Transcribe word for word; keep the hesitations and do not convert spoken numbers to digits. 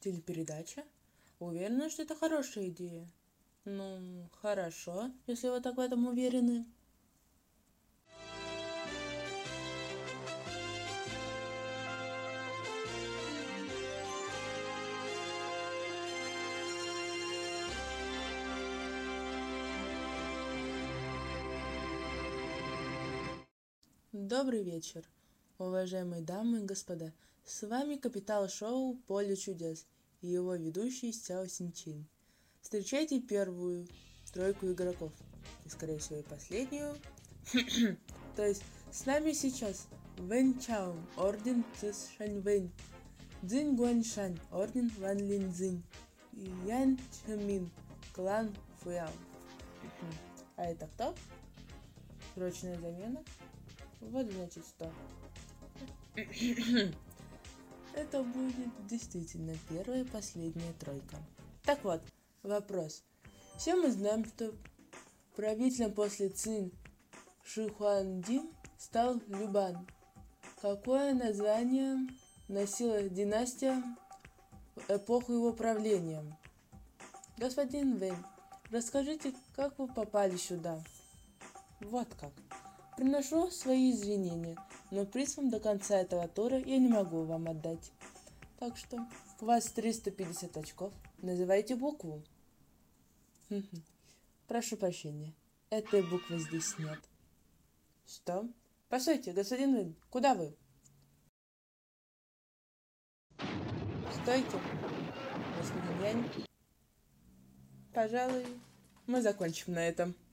Телепередача? Уверена, что это хорошая идея. Ну, хорошо, если вы так в этом уверены. Добрый вечер, уважаемые дамы и господа. С вами капитан шоу «Поле чудес» и его ведущий Сяо Синчин. Встречайте первую тройку игроков, и, скорее всего, и последнюю. То есть, с нами сейчас Вэн Чао, орден Цис Шань Вэнь, Цзинь Гуаньшань, орден Ван Лин Цзинь, и Ян Чжэмин, клан Фуяо. А это кто? Срочная замена? Вот значит что. Это будет действительно первая и последняя тройка. Так вот, вопрос. Все мы знаем, что правителем после Цин Шихуандин стал Любан. Какое название носила династия в эпоху его правления? Господин Вэнь, расскажите, как вы попали сюда? Вот как. Приношу свои извинения, но приз вам до конца этого тура я не могу вам отдать. Так что у вас триста пятьдесят очков. Называйте букву. Прошу прощения, этой буквы здесь нет. Что? Постойте, господин Вэнь, куда вы? Стойте, господин Янь. Пожалуй, мы закончим на этом.